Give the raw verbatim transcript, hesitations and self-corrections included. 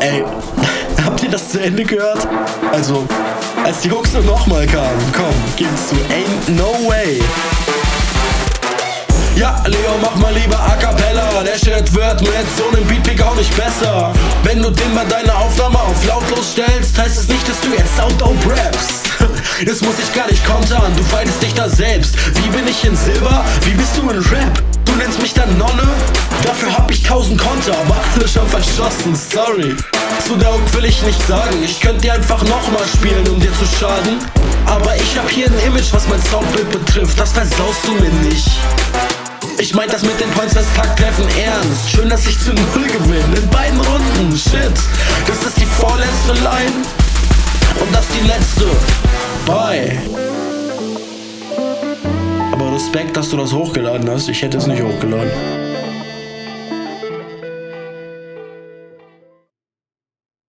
Ey, habt ihr das zu Ende gehört? Also, als die Hooks nur nochmal kamen, komm, gib's zu, ain't no way. Ja, Leo, mach mal lieber A Cappella. Der Shit wird mit so nem Beatpick auch nicht besser. Wenn du den bei deiner Aufnahme auf lautlos stellst, heißt es nicht, dass du jetzt Sounddope rappst. Das muss ich gar nicht kontern, du fightest dich da selbst. Wie bin ich in Silber? Wie bist du in Rap? Du nennst mich dann Nonne? Dafür hab ich tausend Konter, aber alle schon verschossen, sorry. Zu der Hook will ich nicht sagen, ich könnte dir einfach nochmal spielen, um dir zu schaden. Aber ich hab hier ein Image, was mein Soundbild betrifft, das versaust du mir nicht. Ich meint das mit den Points des Tacktreffen ernst. Schön, dass ich zu null gewinne in beiden Runden, shit. Das ist die vorletzte Line und das die letzte, bye. Aber Respekt, dass du das hochgeladen hast, ich hätte es nicht hochgeladen.